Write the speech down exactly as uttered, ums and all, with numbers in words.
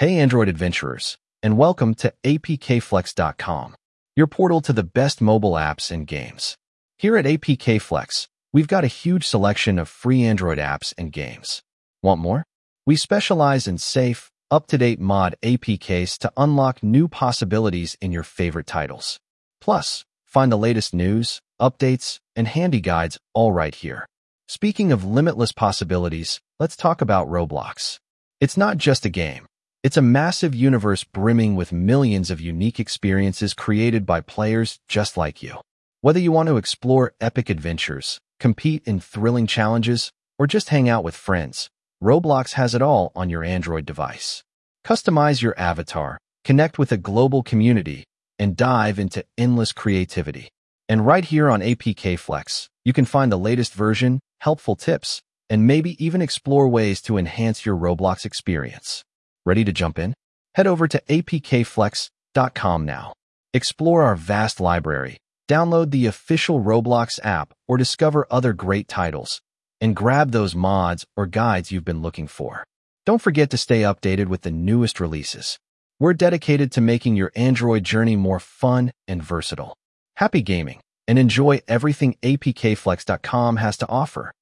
Hey Android adventurers, and welcome to A P K Flex dot com, your portal to the best mobile apps and games. Here at A P K Flex, we've got a huge selection of free Android apps and games. Want more? We specialize in safe, up-to-date mod A P Ks to unlock new possibilities in your favorite titles. Plus, find the latest news, updates, and handy guides all right here. Speaking of limitless possibilities, let's talk about Roblox. It's not just a game. It's a massive universe brimming with millions of unique experiences created by players just like you. Whether you want to explore epic adventures, compete in thrilling challenges, or just hang out with friends, Roblox has it all on your Android device. Customize your avatar, connect with a global community, and dive into endless creativity. And right here on A P K Flex, you can find the latest version, helpful tips, and maybe even explore ways to enhance your Roblox experience. Ready to jump in? Head over to A P K Flex dot com now. Explore our vast library, download the official Roblox app, or discover other great titles, and grab those mods or guides you've been looking for. Don't forget to stay updated with the newest releases. We're dedicated to making your Android journey more fun and versatile. Happy gaming, and enjoy everything A P K Flex dot com has to offer.